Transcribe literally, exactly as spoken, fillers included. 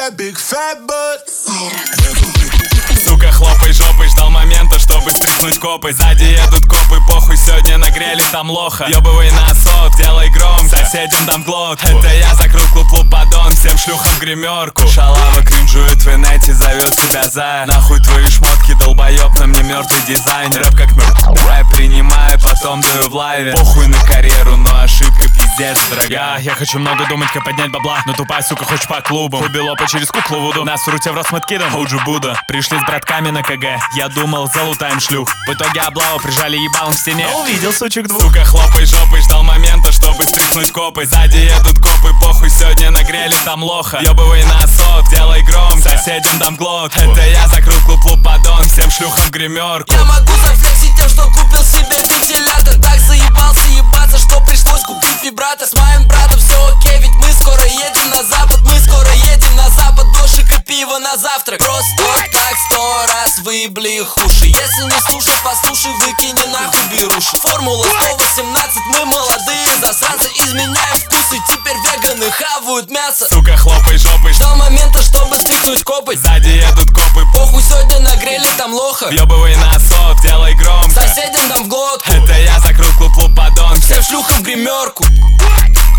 that big fat butt. Сука, хлопай жопой, ждал момента, чтобы стряхнуть копы. Сзади едут копы, похуй, сегодня нагрели там лоха. Ёбывай на сот, делай громко, соседям дам глот. Это я закрыл клуб подон, всем шлюхам гримерку. Шалава кринжует в инете, зовет себя за. Нахуй твои шмотки, долбоёб, на мне мертвый дизайн. Рэп как мертвый, принимаю, потом даю в лайве. Похуй на карьеру, но ошибка пиздец дорогая. Я хочу много думать, как поднять бабла, но тупая сука хочет по клубу. Хубилопа через куклу вуду, нас в руте в рот с маткидом, худжу Будда. Пришли с братками на КГ, я думал, залутаем шлюх. В итоге облаву прижали ебалом в стене. Увидел сучек двух. Сука, хлопай жопой, ждал момента, чтобы стряхнуть копы. Сзади едут копы, похуй, сегодня нагрели там лоха. Ёбывай на сот, делай громко, соседям дам глот. Это я закрыл клуб подон, всем шлюхам гримерку. Я могу зафлексить тем, что купил себе вентилятор. Так заебался ебаться, что пришлось купить вибратор. С моим братом все окей, ведь мы скоро едем на запад. Мы скоро едем на запад, дождик и пиво на завтрак. Просто так сто раз выебли их уши. Если не слушай, послушай, выкини нахуй беруши. Формула сто восемнадцать, мы молодые засранцы. Изменяем вкусы, теперь веганы хавают мясо. Сука, хлопай жопой, ждал момента, чтобы стряхнуть копы. Сзади едут копы, похуй, сегодня нагрели там лоха. Въебывай на сот, делай громко, соседям дам в глотку. Это я закрыл клуб подон, всем шлюхам гримерку.